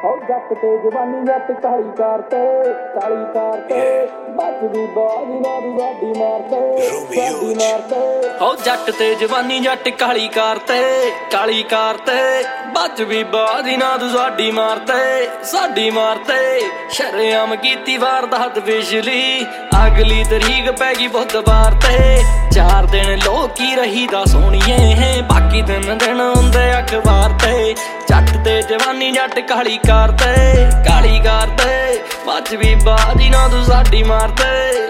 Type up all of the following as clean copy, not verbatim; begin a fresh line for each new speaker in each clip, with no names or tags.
जट ते जवानी जट काली करते बच भी बाज ना तू साडी मारते हो जट ते जवानी जट काली करते बच भी बाज ना तू साडी मारते शरेआम कीती वारदात पिछली अगली तरीक पै गई बुधवार ते 4 दिन लोकी रही दा सोहणीए बाकी दिन हुंदे अखबार ते जट ते जवानी जट काली करते बच भी बाजी ना तू साडी मारते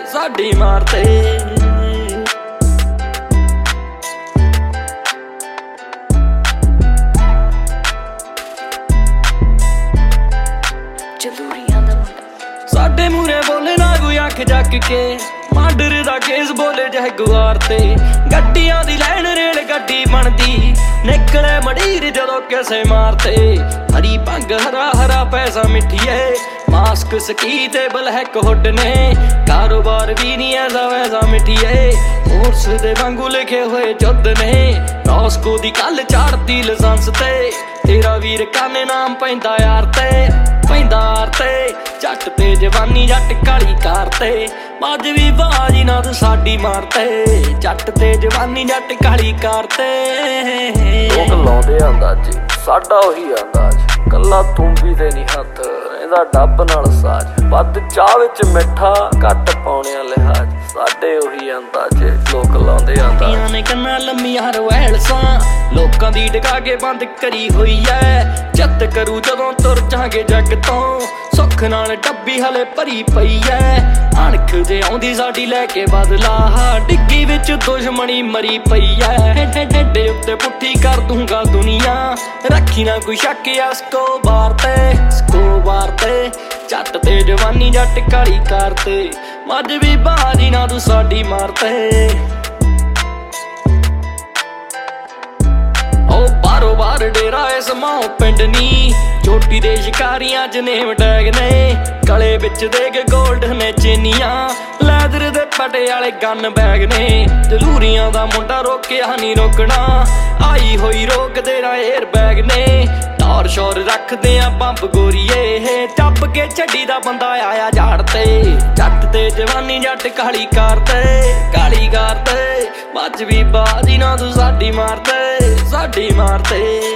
साडे मूरे बोले ना कोई अख जग के मर्डर दा केस बोले जगुआर ते गड्डियां दी लैन रेल गड्डी बनदी निकले मड़ीर जदों किसे मारते हरी भंग हरा हरा पैसा मिठिए मास्क सकी ते ब्लैक हुड ने कारोबार भी नहीं ऐसा वैसा मिठिए फोर्स दे वांगू लिखे हुए युद्ध ने रॉस्को दी कल चाड़ती लाइसेंस ते तेरा वीर काने नाम पैंदा यार ते जट ते जवानी जट काली करते बच भी बाजी ना तू साडी मारते जट ते जवानी जट काली करते
लोक लाउंदे अंदाजे साडा ओही अंदाज कल्ला तुंबी ते नहीं हथ रहिंदा डब नाल साज वध चाह विच मिठा घट पाउणे लिहाज साडे ओही अंदाजे लोक लाउंदे अंदाज
ने कन्ना लम्मियां रवैलसां लोकां दी डका के बंद करी होई ऐ जत करू जदों तुर जागे जग तो सुख नाल डब्बी हले भरी पई ऐ अणख जे आउंदी साडी लैके बदला डिग्गी विच दुश्मनी मरी पई ऐ ढेडे उत्ते पुट्ठी कर दूंगा दुनिया रखी ना कोई शक स्कोबार ते जट ते जवानी जट काली करते बच भी बाजी ना तू साडी मारते बारो बार डेरा इस माओ पिंड नी चोटी दे शिकारियां च नेम टैग ने गले बिच दे के गोल्ड ने चेनियां लैदर दे पटे आले गन बैग ने जलूरियां दा मुंडा रोकिया नहीं रोकना आई होई रोक तेरा एयर बैग ने टॉर शोर रखदे आ बंब गोरीए टप के छड्डी दा बंदा आया झाड़ते जट ते जवानी जट काली करते बच भी बाजी ना तू साडी मारते